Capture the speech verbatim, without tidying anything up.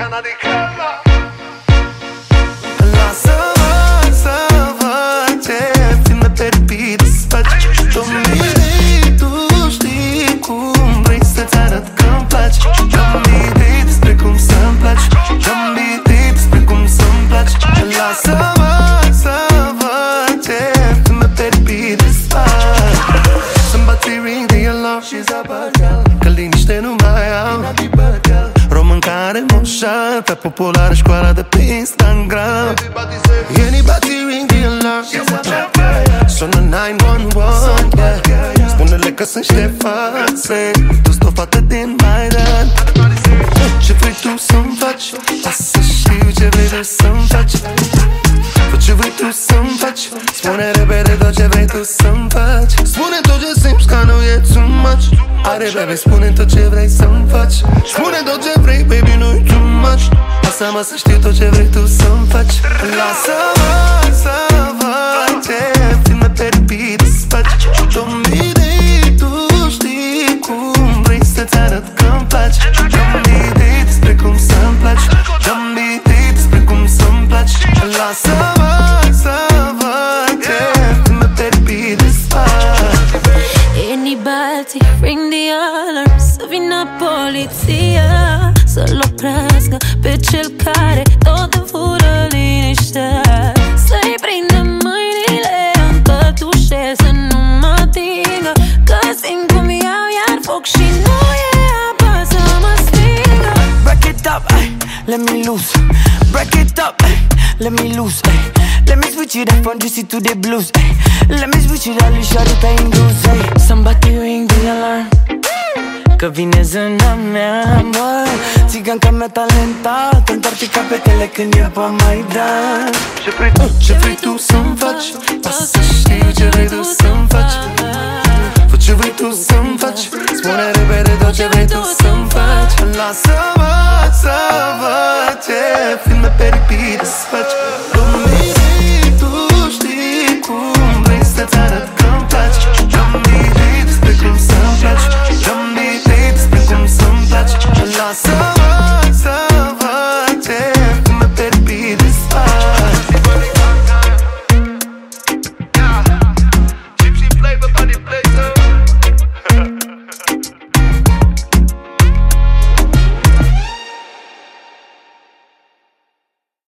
Lasă-mă să văd ce filme pe repeat îți faci. Tu miri, tu știi cum vrei să-ți arăt că-mi placi. Dă-mi idei despre cum să-mi placi. Dă-mi idei despre cum să-mi placi. Lasă-mă să văd ce filme pe repeat îți faci. Să-mi bați ring de alarm că liniște nu mai am. Român care moșar pe populară școala de pe Instagram. Anybody ring the alarm. Sună nine one one, yeah. Spune-le că sunt Ștefan. Tu-s o fată din Maidan. Ce vrei tu să-mi faci? Ca să știu ce vrei tu să-mi faci. Fă ce vrei tu să-mi faci. Spune repede tot ce vrei tu să-mi faci. Spune tot ce simți că nu e too much. Are baby, spune tot ce vrei să-mi faci. Spune tot ce vrei, baby, nu-i too much. Lasă-mă să știu tot ce vrei tu să-mi faci. Lasă-mă să văd ce filme pe repeat îți faci. Dă-mi idei, tu știi cum vrei să-ți arăt că-mi placi. Dă-mi idei despre cum să-mi placi. Dă-mi idei despre cum să-mi placi. Lasă-mă să văd ce filme pe repeat îți faci. Anybody ring the alarm. Să vină poliția să-l oprească pe cel care tot îmi fură liniștea. Să-i prindă mâinile în pătușe să nu mă atingă. Că simt cum iau iar foc și nu e apă să mă stingă. Break it up, ay, let me loose. Break it up, ay, let me loose, ay. Let me switch it up from juicy to the blues, ay. Let me switch it up, shawty pe indus, ay. Somebody ring the alarm că vine zâna mea, bă. Țiganca mea talentată întoarce capetele când e pe Maidan. Ce vrei tu, ce vrei tu să-mi faci? Ca să știu ce vrei tu să-mi faci. Fă ce vrei tu să-mi faci. Spune repede tot ce vrei tu să-mi faci. Lasă-mă să văd ce filme pe repeat îți faci.